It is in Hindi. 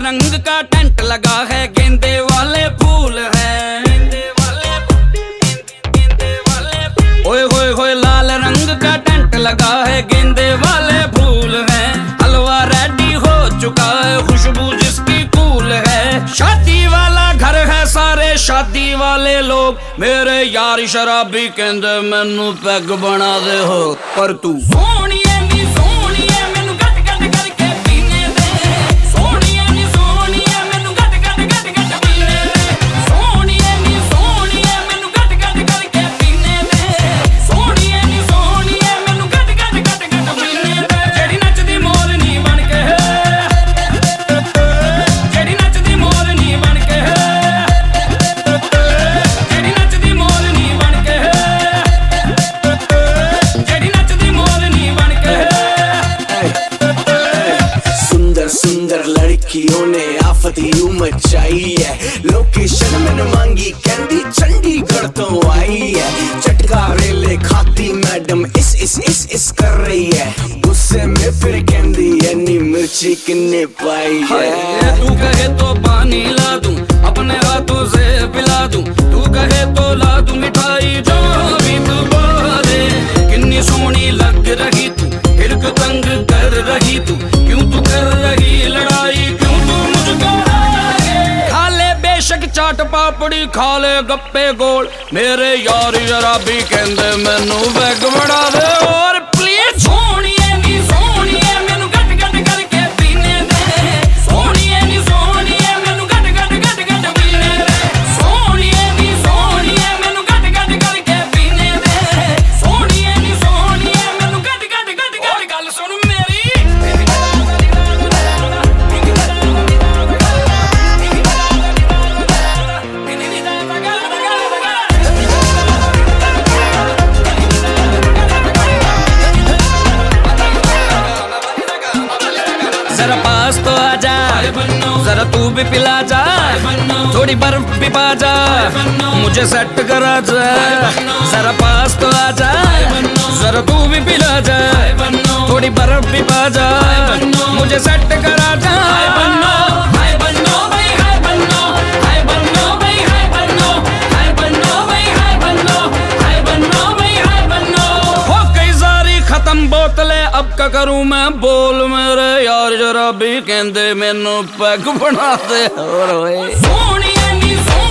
रंग का टेंट लगा है, गेंदे वाले फूल हैं। ओए होए होए लाल रंग का टेंट लगा है, गेंदे वाले फूल हैं। हलवा रेडी हो चुका है, खुशबू जिसकी कूल है। शादी वाला घर है, सारे शादी वाले लोग मेरे यार शराबी कहंदे मैनू पैग बना दे हो। पर तू सोनिए नी सोनिए मैनू गट गट करके पीने दे। सोनिए नी सोनिए मैनू गट गट गट गट पीने दे। सोनिए नी सोनिए मैनू गट गट करके पीने दे। सोनिए नी सोनिए मैनू गट गट गट गट पीने दे। जेड़ी नचदी मोरनी बन के, जेड़ी नचदी मोरनी बन के, जेड़ी नचदी मोरनी बन के, जेड़ी नचदी मोरनी बन के। सुंदर सुंदर लड़कियों ने आफत यूं मचाई है। लोकेशन मैंने मांगी कहंदी चंडीगढ़ तो आई है। चटका रेले खाती मैडम इस कर रही है। गुस्से में फिर कहंदी यानी मिर्ची किन्ने पाई है। तू कहे तो पानी ला दूं, अपने हाथों से पिला दूं। तू कहे तो ला दूं मिठाई, जो भी तू बोले। कितनी सोहनी लग रही तू, हिरक तंग कर रही तू। क्यों तू कर रही लड़ाई, क्यों तू मुझको खा ले बेशक चाट पापड़ी, खा ले गप्पे गोल। मेरे यार शराबी कहंदे मैनू बैग बना दे। और प्लीज सोनिए नी सोनिए मैनू गट गट करके पीने दे। सोनिए नी सोनिए मैनू गट गट गट गट पीने दे। सोनिए नी सोनिए मैनू गट गट करके पीने दे। सोनिए नी सोनिए मैनू गट गट गट गट। गल सुन मेरी, जरा पास तो आजा, जरा तू भी पिला जा। थोड़ी बर्फ भी पा जा, मुझे सेट करा जा। जरा पास तो आजा, जरा तू भी पिला जा। थोड़ी बर्फ भी पा जा, मुझे सेट करा जा। हो गई सारी खत्म बोतलें, अब क्या करूं मैं बोल। मेरे यार शराबी कहंदे मैनू पैग बना दे। और सोनिए नी